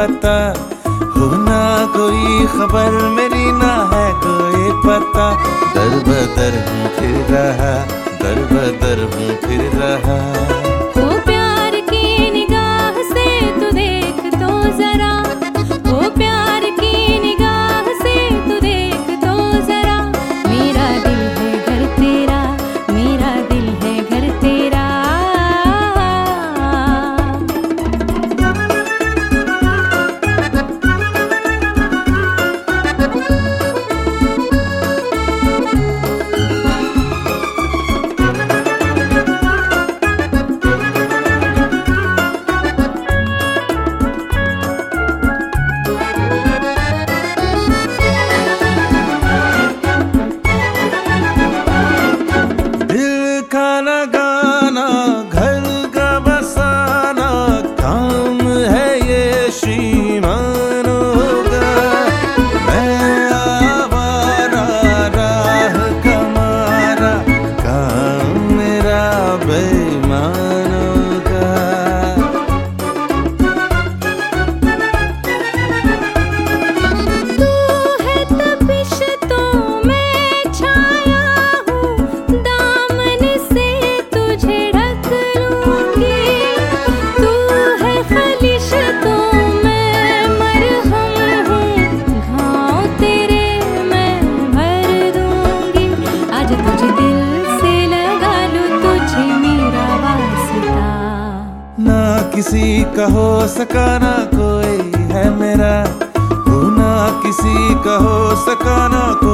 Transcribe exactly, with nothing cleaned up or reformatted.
पता, हो ना कोई खबर मेरी, ना है कोई पता। दर बदर हूँ फिर रहा, दर बदर हूँ फिर रहा। ओ प्यार की निगाह से तू देख तो जरा, ओ प्यार की निगाह से तू देख तो जरा। मेरा दिल है घर तेरा, मेरा दिल है घर तेरा। खाना गाना घर का बसाना, काम है ये श्रीमानों का। मैं आवारा राह कमारा, काम मेरा बेईमानों का। तू है तपिश तो मैं छाया हूँ, दामन से तुझे ढक लूंगी। तू है खलिश तो मैं मरहम हूँ, घाव तेरे मैं भर दूंगी। आज तुझे दिल से लगा लूं, तुझे मेरा वास्ता। ना किसी का हो सका ना कोई है मेरा, हो ना किसी का हो सका ना कोई।